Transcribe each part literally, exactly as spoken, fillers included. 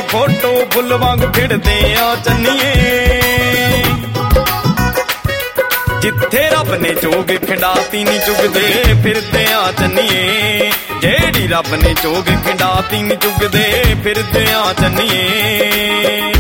Photo full वांग खिड़दे आ चन्नीए। जिथे रब ने चोग खिंडाती नी चुगदे फिरदे आ चन्नीए। जेड़ी रब ने चोग खिंडाती नी चुगदे फिरदे आ चन्नीए।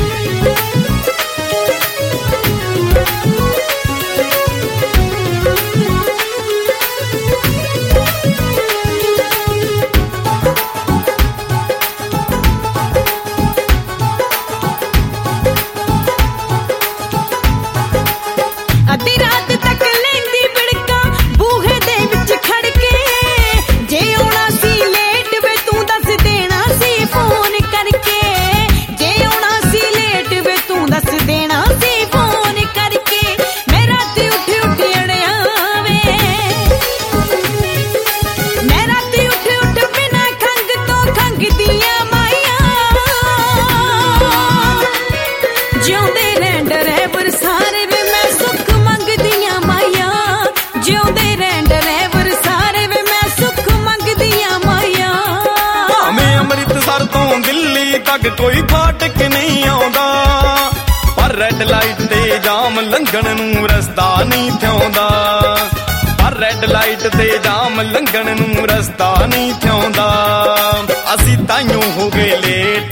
तक कोई फाटक नहीं आउंदा, पर रेड लाइट ते जाम लंघण नूं रस्ता नहीं थिआउंदा। पर रेड लाइट ते जाम लंघण नूं रस्ता नहीं थिआउंदा। असी ताइयों हो गए लेट,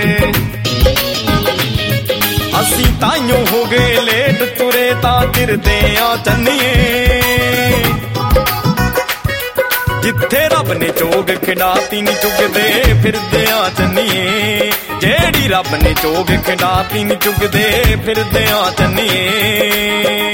असी ताइयों हो गए लेट, तुरे तां चिरदे आ चन्नीए। जिथे रब ने चोग खिंडाती नी चुगदे फिरदे आ चन्नीए। जेड़ी रब ने चोग खिंडाती नी चुगदे फिरदे आ चन्नीए।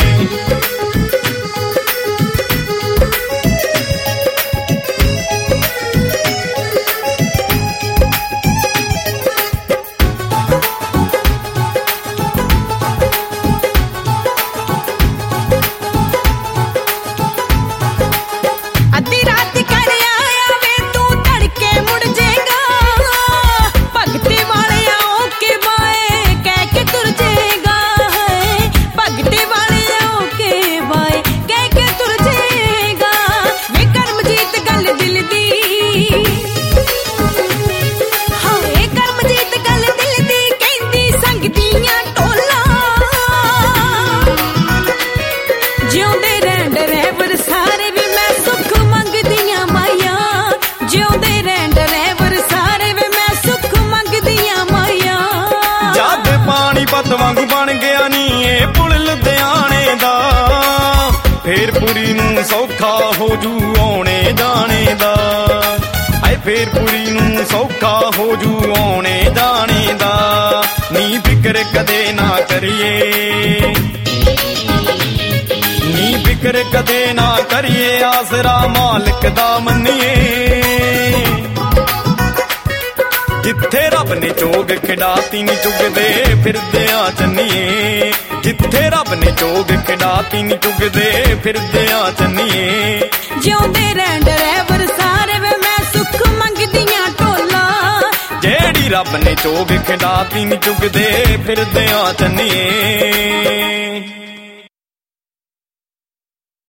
वांगू बन गया नी ए पुल लुधियाने दा, फेर पुरी नूं सौखा हो जू आने जाने दा। आए फेर पुरी नूं सौखा हो जू आने जाने दा। नी फिक्र कदे ना करिए, नी फिक्र कदे ना करिए, आसरा मालिक दा मन्निए। जिथे रब ने चोग खिंडाती नी चुगदे फिरदे आ चन्नीए। जिथे रब ने चोग खिंडाती नी चुगदे फिरदे आ चन्नीए। जिउंदे रैंड रैवर सारे वे मैं सुख मंगदियां ढोला। जेड़ी रब ने चोग खिंडाती नी चुगदे फिरदे आ चन्नीए।